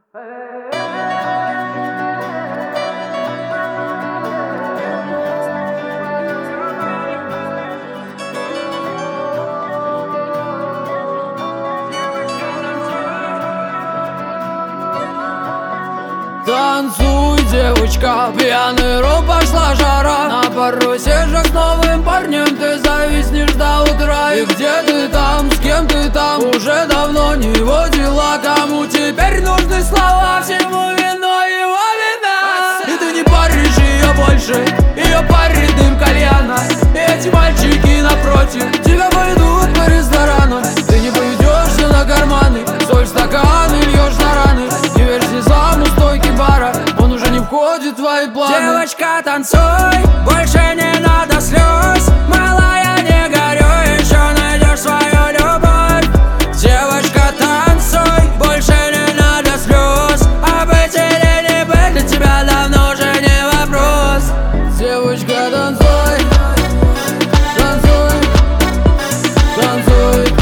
Танцуй, девочка, пьяный рок, пошла жара. На парусе же с новым парнем ты зависнешь до утра. И где ты там, с кем ты там, уже давно не его дела. Кому теперь нужны слова, всему виной его вина. И ты не паришь ее больше, ее парит дым кальяна. И эти мальчики напротив тебя пойдут по ресторанам. Ты не поведешься на карманы, соль в стаканы льешь на раны. Не верь слезам у стойки бара, он уже не входит в твои планы. Девочка, танцуй, больше не надо слез. Малая, не горюй, еще найдешь свою любовь. Девочка, танцуй, больше не надо слез. А быть или не быть для тебя давно уже не вопрос. Девочка, танцуй, танцуй, танцуй.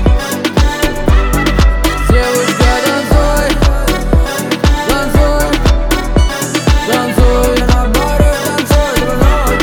Девочка, танцуй, танцуй, танцуй. На баре танцуй,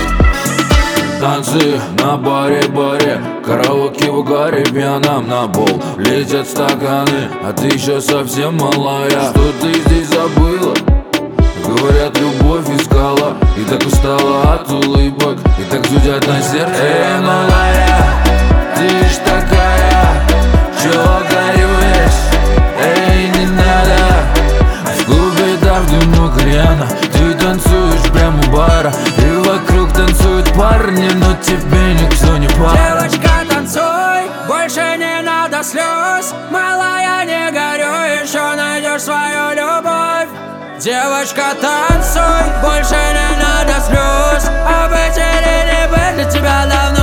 Танцы на баре, караоке в угаре, пьяном на пол летят стаканы, а ты еще совсем малая. Что ты здесь забыла? Говорят, любовь искала, и так устала от улыбок, и так зудят на сердце. Эй, малая, ты ж такая, чего горюешь? Эй, не надо, в клубе там в дыму кальяна. Ты танцуешь прямо у бара, и вокруг танцуют парни, но тебе никто не пара. Девочка, танцуй, больше не надо слез. Малая, не горюй, еще найдешь свою любовь. Девочка, танцуй, больше не надо слез. А быть или не быть для тебя давно